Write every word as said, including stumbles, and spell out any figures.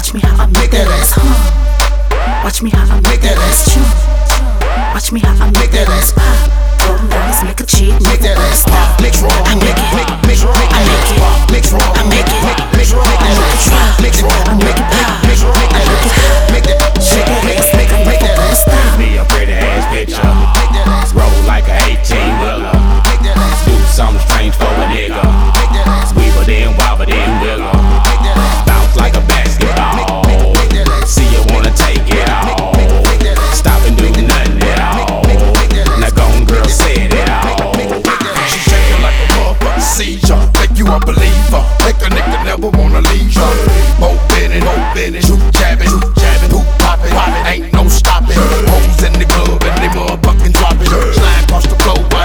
Watch me how I make that ass hum. Watch me how I make that ass jump. Watch me how I make that ass pop. Go runs, make a chick, make that ass stop. Mix wrong, I make it, make make make I make it. Mix wrong, I make it, make make make that ass drop. Mix wrong, I make it pop. Make make that ass make that shake, make make make that ass stop. Me a pretty ass picture. Roll like a eighteen wheeler. Do something strange for a nigga. Weaver then, wobble then, wiggle. Bounce like a basketball. See you wanna take it all. Stop and do nothing at all. Now gone girl said it all. She shaking like a motherfucking seizure. Make you a believer. Make a nigga never wanna leave ya. Mo Benny, Mo Benny, shoot jabbing, shoot jabbing, hoop popping, ain't no stopping. Hoes in the club and they motherfucking dropping. Slide across the floor.